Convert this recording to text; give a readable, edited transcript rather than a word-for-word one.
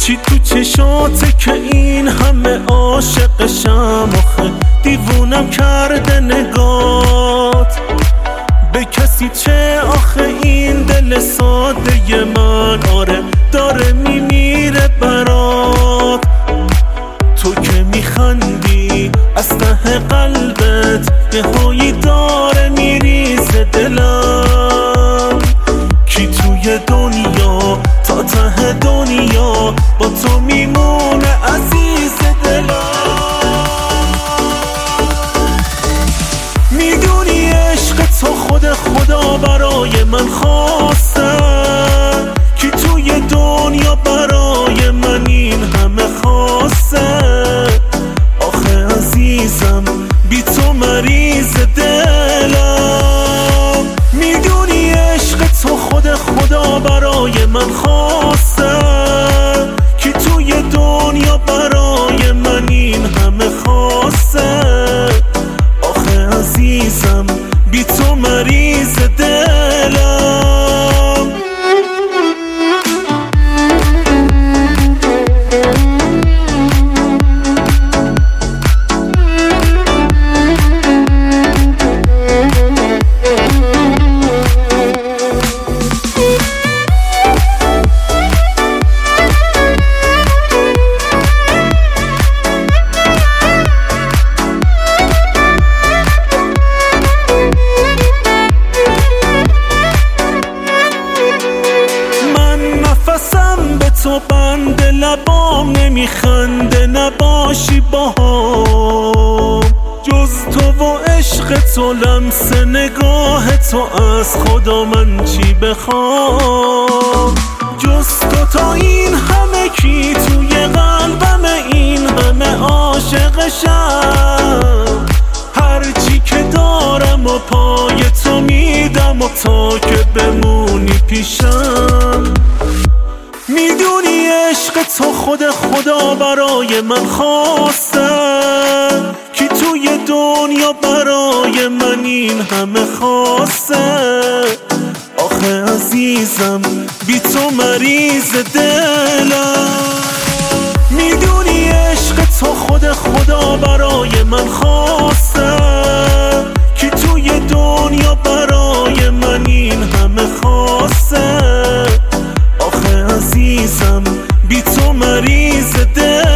چی تو چشاته که این همه عاشقشم؟ آخه دیوونم کرده نگات به کسی چه؟ آخه این دل ساده من آره داره میمیره برات. تو که میخندی از ته قلبت یه هایی داره میریزه دلم. کی توی دنیا تا ته دنیا با تو میمونه عزیز دلم؟ میدونی عشق تو خود خدا برای من خواسته، کی توی دنیا برای من این همه خواسته؟ آخه عزیزم بی تو مریض دلم. میدونی عشق تو خود خدا برای من خواسته، کی توی دنیا برای من این همه خواسته؟ آخه عزیزم بی تو مریض دلم. نفسم به تو بند لبام نمیخنده نباشی باهام. جز تو و عشق تو لمس نگاه تو از خدا من چی بخوام؟ جز تو تا این همه کی توی قلبم این همه عاشقشم؟ هرچی که دارم و پای تو میدم و تا که بمونی پیشم. میدونی عشق تو خود خدا برای من خواسته، کی توی دنیا برای من این همه خواسته؟ آخه عزیزم بی تو مریض دلم. میدونی عشق تو خود خدا برای من خواسته، کی توی دنیا برای من این همه خواسته؟ آخه عزیزم بی تو مریض دل.